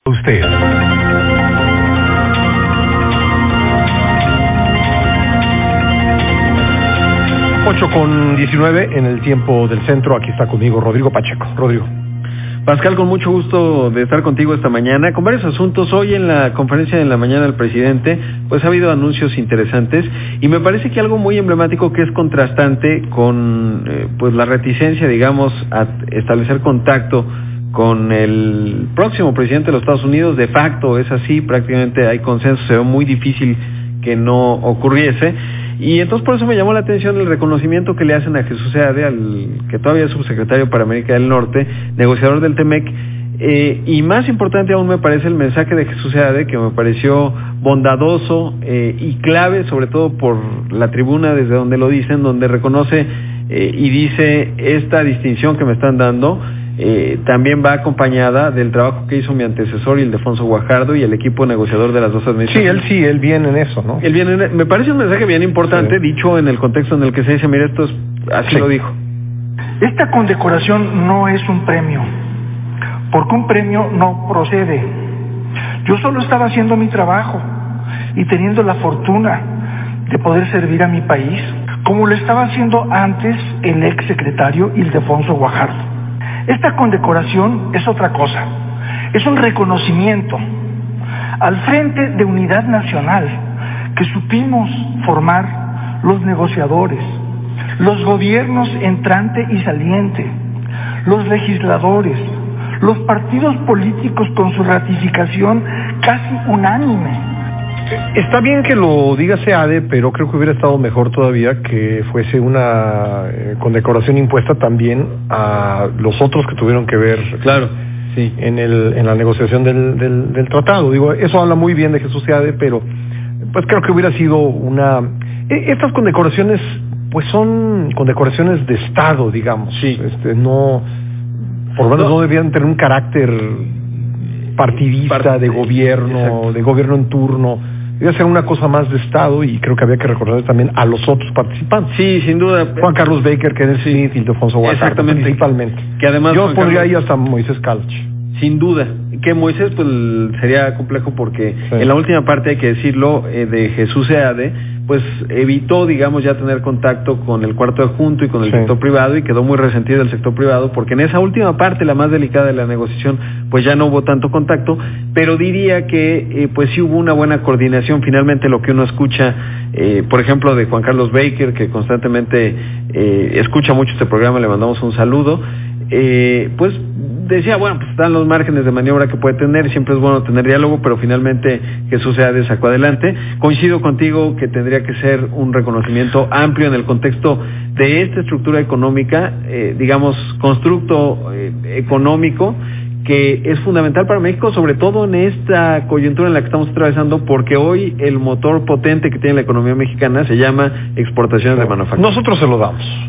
Usted. 8:19 en el tiempo del centro. Aquí está conmigo Rodrigo Pacheco. Rodrigo. Pascal, con mucho gusto de estar contigo esta mañana con varios asuntos. Hoy en la conferencia de la mañana del presidente pues ha habido anuncios interesantes y me parece que algo muy emblemático que es contrastante con pues la reticencia, digamos, a establecer contacto con el próximo presidente de los Estados Unidos. De facto es así, prácticamente hay consenso, se ve muy difícil que no ocurriese. Y entonces por eso me llamó la atención el reconocimiento que le hacen a Jesús Seade, al que todavía es subsecretario para América del Norte, negociador del TEMEC, y más importante aún me parece el mensaje de Jesús Seade, que me pareció bondadoso y clave, sobre todo por la tribuna desde donde lo dicen, donde reconoce y dice: esta distinción que me están dando también va acompañada del trabajo que hizo mi antecesor, Ildefonso Guajardo, y el equipo negociador de las dos administraciones. Sí, él viene en eso, ¿no? Me parece un mensaje bien importante, sí, dicho en el contexto en el que se dice, mira, esto es, así sí lo dijo. Esta condecoración no es un premio, porque un premio no procede. Yo solo estaba haciendo mi trabajo y teniendo la fortuna de poder servir a mi país, como lo estaba haciendo antes el ex secretario Ildefonso Guajardo. Esta condecoración es otra cosa, es un reconocimiento al Frente de Unidad Nacional que supimos formar los negociadores, los gobiernos entrante y saliente, los legisladores, los partidos políticos con su ratificación casi unánime. Está bien que lo diga Seade, pero creo que hubiera estado mejor todavía que fuese una condecoración impuesta también a los otros que tuvieron que ver, claro, sí, en la negociación del tratado. Digo, eso habla muy bien de Jesús Seade, pero pues creo que hubiera sido una... Estas condecoraciones pues son condecoraciones de Estado, digamos. Sí. No, por lo menos no debían tener un carácter partidista, de gobierno, exacto, de gobierno en turno. Debe ser una cosa más de Estado, y creo que había que recordar también a los otros participantes. Sí, sin duda. Juan Carlos Baker, Kenneth Smith y Ildefonso Guajardo, principalmente. Que además yo pondría ahí hasta Moisés Calach. Sin duda. Que Moisés pues sería complejo porque sí, en la última parte, hay que decirlo, de Jesús Seade, pues evitó, digamos, ya tener contacto con el cuarto adjunto y con el sí sector privado, y quedó muy resentido del sector privado, porque en esa última parte, la más delicada de la negociación, pues ya no hubo tanto contacto, pero diría que pues sí hubo una buena coordinación. Finalmente lo que uno escucha, por ejemplo, de Juan Carlos Baker, que constantemente escucha mucho este programa, le mandamos un saludo, pues decía, bueno, pues están los márgenes de maniobra que puede tener, siempre es bueno tener diálogo, pero finalmente Jesús Seade sacó adelante. Coincido contigo que tendría que ser un reconocimiento amplio en el contexto de esta estructura económica, digamos, constructo económico, que es fundamental para México, sobre todo en esta coyuntura en la que estamos atravesando, porque hoy el motor potente que tiene la economía mexicana se llama exportaciones de manufactura. Nosotros se lo damos,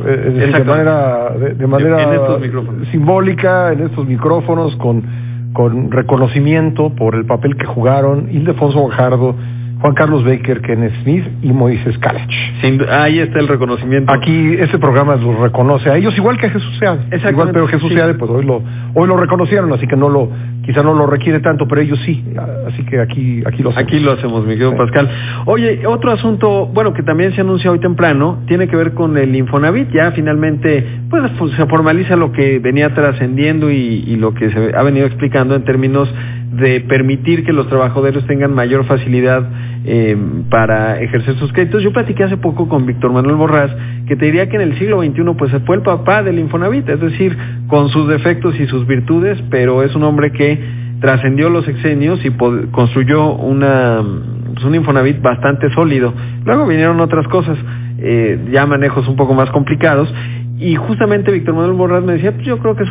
de manera en estos micrófonos, simbólica, en estos micrófonos, con reconocimiento por el papel que jugaron Ildefonso Guajardo, Juan Carlos Baker, Kenneth Smith y Moisés Calach. Ahí está el reconocimiento. Aquí este programa los reconoce a ellos, igual que a Jesús Seade. Igual, pero Jesús sí Seade, pues hoy lo reconocieron, así que quizá no lo requiere tanto, pero ellos sí. Así que aquí lo hacemos. Aquí lo hacemos, mi querido sí Pascal. Oye, otro asunto, bueno, que también se anuncia hoy temprano, tiene que ver con el Infonavit. Ya finalmente pues se formaliza lo que venía trascendiendo y lo que se ha venido explicando en términos de permitir que los trabajadores tengan mayor facilidad para ejercer sus créditos. Yo platiqué hace poco con Víctor Manuel Borrás, que te diría que en el siglo XXI pues se fue el papá del Infonavit, es decir, con sus defectos y sus virtudes, pero es un hombre que trascendió los sexenios y construyó un Infonavit bastante sólido. Luego vinieron otras cosas, ya manejos un poco más complicados. Y justamente Víctor Manuel Borrás me decía, pues yo creo que es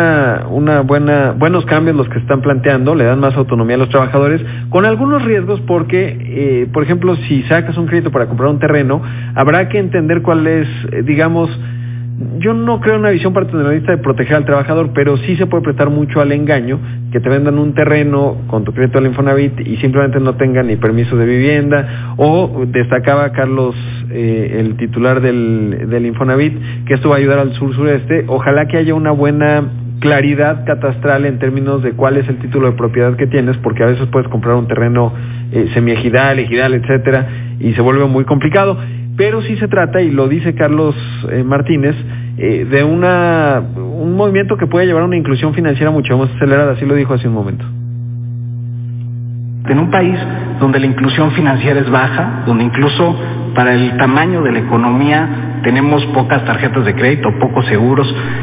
buenos cambios los que están planteando, le dan más autonomía a los trabajadores, con algunos riesgos porque, por ejemplo, si sacas un crédito para comprar un terreno, habrá que entender cuál es, digamos, yo no creo en una visión paternalista de proteger al trabajador, pero sí se puede prestar mucho al engaño, que te vendan un terreno con tu crédito al Infonavit y simplemente no tengan ni permiso de vivienda. O destacaba Carlos, el titular del Infonavit, que esto va a ayudar al sur-sureste. Ojalá que haya una buena claridad catastral en términos de cuál es el título de propiedad que tienes, porque a veces puedes comprar un terreno semiejidal, ejidal, etcétera, y se vuelve muy complicado. Pero sí se trata, y lo dice Carlos Martínez, de un movimiento que puede llevar a una inclusión financiera mucho más acelerada, así lo dijo hace un momento. En un país donde la inclusión financiera es baja, donde incluso para el tamaño de la economía tenemos pocas tarjetas de crédito, pocos seguros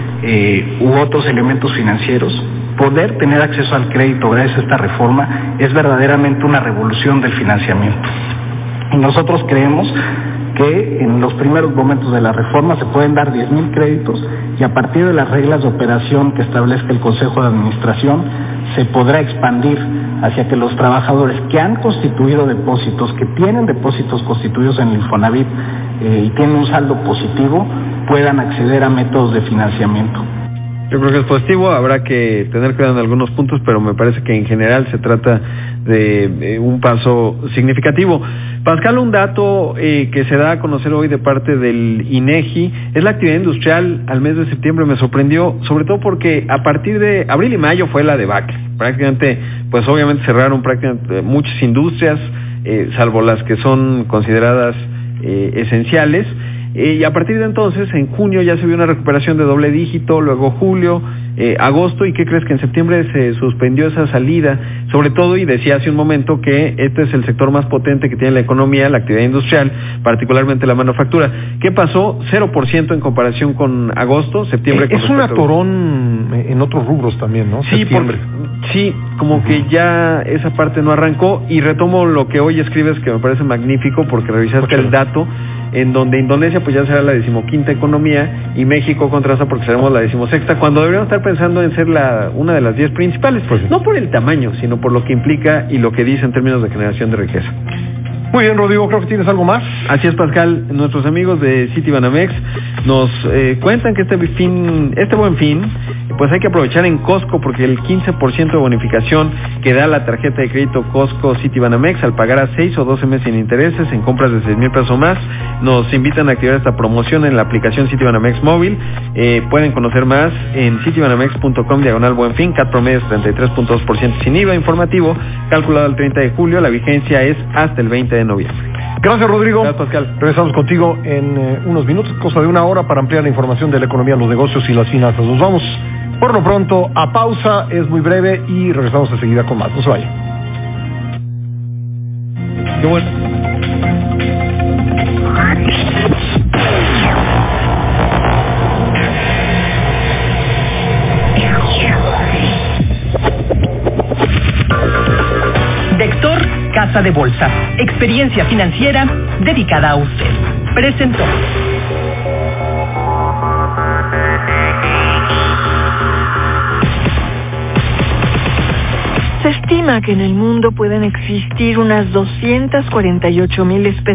u otros elementos financieros, poder tener acceso al crédito gracias a esta reforma es verdaderamente una revolución del financiamiento. Y nosotros creemos que en los primeros momentos de la reforma se pueden dar 10,000 créditos y a partir de las reglas de operación que establezca el Consejo de Administración se podrá expandir hacia que los trabajadores que han constituido depósitos, que tienen depósitos constituidos en el Infonavit y tienen un saldo positivo, puedan acceder a métodos de financiamiento. Yo creo que es positivo, habrá que tener cuidado en algunos puntos, pero me parece que en general se trata de un paso significativo. Pascal, un dato que se da a conocer hoy de parte del INEGI es la actividad industrial al mes de septiembre. Me sorprendió, sobre todo porque a partir de abril y mayo fue la debacle. Prácticamente, pues obviamente cerraron prácticamente muchas industrias, salvo las que son consideradas esenciales. Y a partir de entonces, en junio ya se vio una recuperación de doble dígito, luego julio, agosto, ¿y qué crees? Que en septiembre se suspendió esa salida, sobre todo, y decía hace un momento que este es el sector más potente que tiene la economía, la actividad industrial, particularmente la manufactura. ¿Qué pasó? 0% en comparación con agosto, septiembre. Es un atorón en otros rubros también, ¿no? Sí, sí, como que ya esa parte no arrancó, y retomo lo que hoy escribes, que me parece magnífico, porque revisaste el dato, en donde Indonesia pues ya será la 15ª economía y México contrasta porque seremos la 16ª, cuando deberíamos estar pensando en ser una de las 10 principales, pues no por el tamaño, sino por lo que implica y lo que dice en términos de generación de riqueza. Muy bien, Rodrigo, creo que tienes algo más. Así es, Pascal. Nuestros amigos de Citibanamex nos cuentan que este buen fin, pues hay que aprovechar en Costco, porque el 15% de bonificación que da la tarjeta de crédito Costco Citibanamex al pagar a 6 o 12 meses sin intereses en compras de 6,000 pesos o más. Nos invitan a activar esta promoción en la aplicación Citibanamex móvil. Pueden conocer más en citibanamex.com/buenfin. CAT promedio es 33.2% sin IVA. Informativo calculado el 30 de julio. La vigencia es hasta el 20 de noviembre. Gracias, Rodrigo. Gracias, Pascal. Regresamos contigo en unos minutos, cosa de una hora, para ampliar la información de la economía, los negocios y las finanzas. Nos vamos por lo pronto a pausa, es muy breve, y regresamos enseguida con más. No se vayan. Qué bueno. Vector Casa de Bolsa, experiencia financiera dedicada a usted. Presentó. Se estima que en el mundo pueden existir unas 248,000 especies